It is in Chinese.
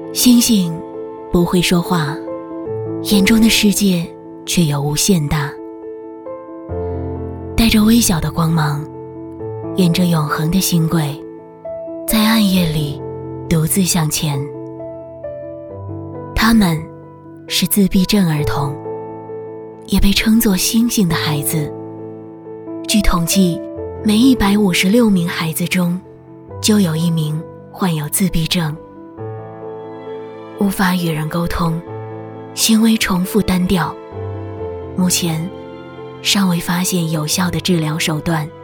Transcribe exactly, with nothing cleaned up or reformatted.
星星不会说话，眼中的世界却有无限大，带着微小的光芒，沿着永恒的星轨，在暗夜里独自向前。他们是自闭症儿童，也被称作星星的孩子。据统计，每一百五十六名孩子中就有一名患有自闭症，无法与人沟通，行为重复单调，目前尚未发现有效的治疗手段。